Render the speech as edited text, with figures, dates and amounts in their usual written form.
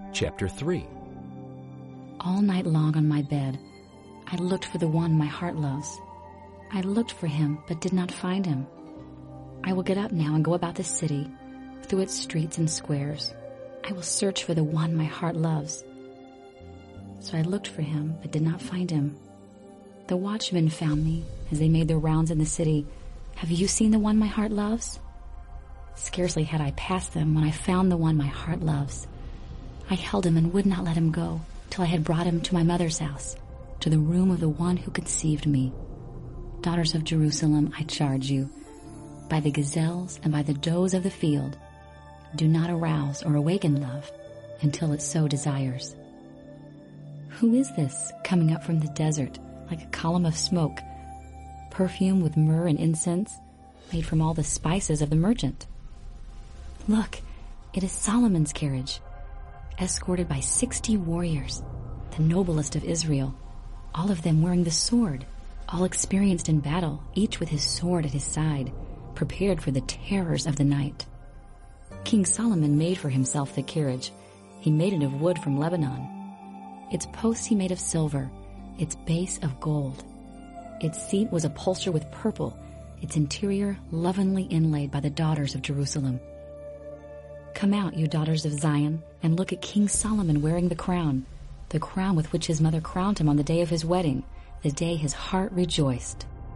Chapter 3. All night long on my bed, I looked for the one my heart loves. I looked for him, but did not find him. I will get up now and go about the city, through its streets and squares. I will search for the one my heart loves. So I looked for him, but did not find him. The watchmen found me as they made their rounds in the city. Have you seen the one my heart loves? Scarcely had I passed them when I found the one my heart loves. I held him and would not let him go till I had brought him to my mother's house, to the room of the one who conceived me. Daughters of Jerusalem, I charge you, by the gazelles and by the does of the field, do not arouse or awaken love until it so desires. Who is this coming up from the desert like a column of smoke, perfume with myrrh and incense, made from all the spices of the merchant? Look, it is Solomon's carriage, escorted by 60 warriors, the noblest of Israel, all of them wearing the sword, all experienced in battle, each with his sword at his side, prepared for the terrors of the night. King Solomon made for himself the carriage. He made it of wood from Lebanon. Its posts he made of silver, its base of gold. Its seat was upholstered with purple, its interior lovingly inlaid by the daughters of Jerusalem. Come out, you daughters of Zion, and look at King Solomon wearing the crown with which his mother crowned him on the day of his wedding, the day his heart rejoiced.